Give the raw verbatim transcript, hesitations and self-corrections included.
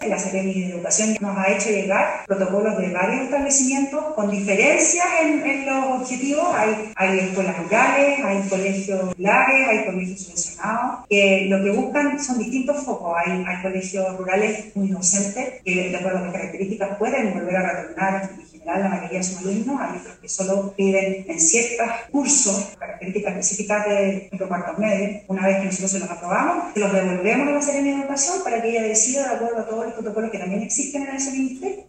La Seremi de Educación nos ha hecho llegar protocolos de varios establecimientos con diferencias en, en los objetivos. Hay, hay escuelas rurales, hay colegios rurales, hay colegios subvencionados, que lo que buscan son distintos focos. Hay, hay colegios rurales muy docentes, que de acuerdo a las características pueden volver a retornar. En general, la mayoría de sus alumnos, hay otros que solo piden en ciertos cursos, características específicas de los cuartos medios. Una vez que nosotros se los aprobamos, se los devolvemos a la Seremi de Educación para que ella decida de acuerdo a todos los protocolos que también existen en ese ministerio